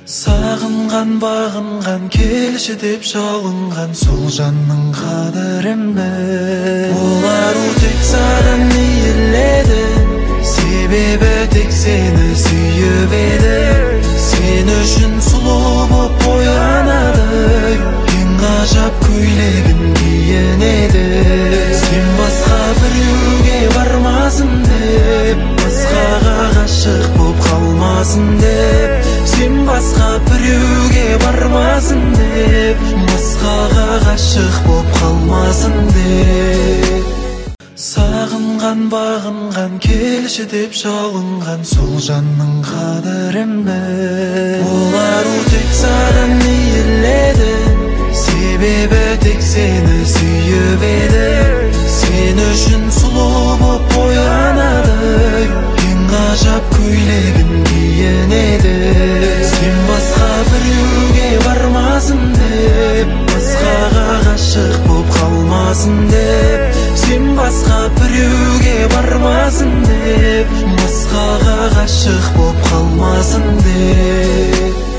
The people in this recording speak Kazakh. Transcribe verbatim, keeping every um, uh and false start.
Сағынған бағынған келші деп жалынған сол жанның қадірін біл. Ол ару тек саған иіледі, себебі тек сені сүйіп еді. Сен үшін сұлу боп боянады, ең ғажап көйлегін киінеді. Сен басқа біреуге бармасын деп, басқаға ғашық боп қалмасын деп. Сен басқа біреуге бармасын деп, басқаға ғашық боп қалмасын деп. Сағынған бағынған келші деп жалынған сол жанның қадірін біл. Ол ару тек саған иіледі, себебі тек сені сүйіп еді. Сен үшін сұлу боп боянады, ең ғажап көйлегін киінеді. Сен басқа біреуге бармасын деп, басқаға ғашық боп қалмасын деп. Сен басқа біреуге бармасын деп, басқаға ғашық боп қалмасын деп.